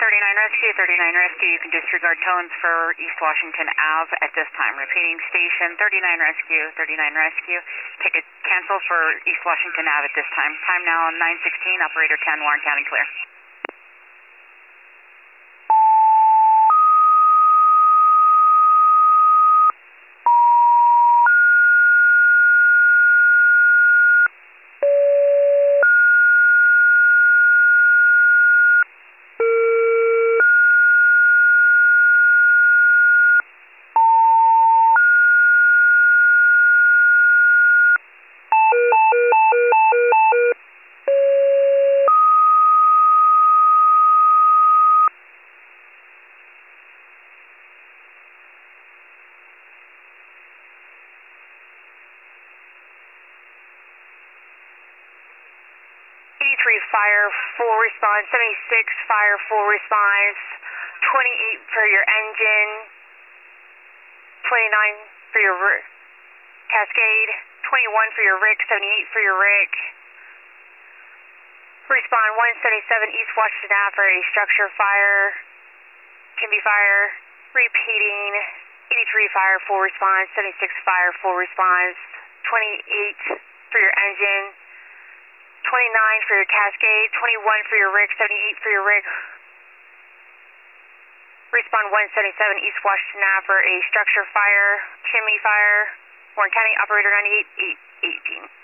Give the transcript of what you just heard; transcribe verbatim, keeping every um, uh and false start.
thirty-nine Rescue, thirty-nine Rescue, you can disregard tones for East Washington Ave at this time. Repeating station, thirty-nine Rescue, thirty-nine Rescue. Ticket canceled for East Washington Ave at this time. Time now nine sixteen, operator ten, Warren County clear. eighty-three Fire, full response, seventy-six Fire, full response, twenty-eight for your engine, twenty-nine for your R Cascade, twenty-one for your R I C, seventy-eight for your R I C. Respond one seventy-seven East Washington Ave for a structure fire, Kimby Fire, repeating, eighty-three Fire, full response, seventy-six Fire, full response, twenty-eight for your engine, twenty-nine for your Cascade, twenty-one for your R I C, seventy-eight for your R I C. Respond one seventy-seven East Washington Ave for a structure fire, chimney fire, Warren County, operator ninety-eight eight eighteen.